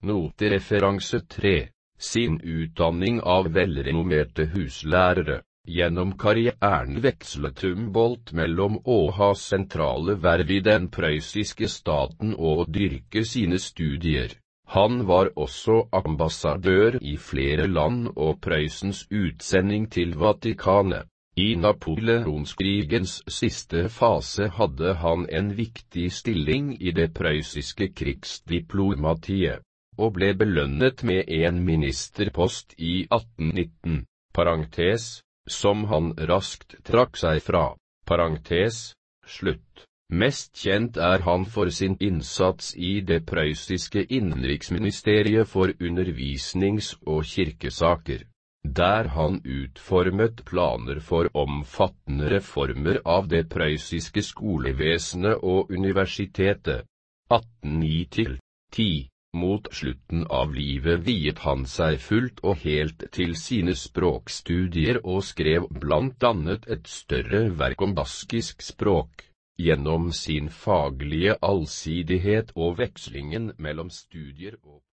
Notereferanse 3. Sin utdanning av velrenommerte huslærere. Gjennom karrieren vekslet Humboldt mellom å ha sentrale verv i den prøyssiske staten og å dyrke sine studier. Han var også ambassadør i flere land og Prøyssens utsending til Vatikanet. I Napoleonskrigens siste fase hadde han en viktig stilling i det prøyssiske krigsdiplomatiet, og ble belønnet med en ministerpost i 1819, som han raskt trakk seg fra, slutt. Mest kjent er han for sin innsats i det prøyssiske innenriksministeriet for undervisnings- og kirkesaker, der han utformet planer for omfattende reformer av det prøyssiske skolevesenet og universitetet. 1809-10. Mot slutten av livet viet han seg fullt og helt til sine språkstudier og skrev blant annet et større verk om baskisk språk. Gjennom sin faglige allsidighet og vekslingen mellom studier og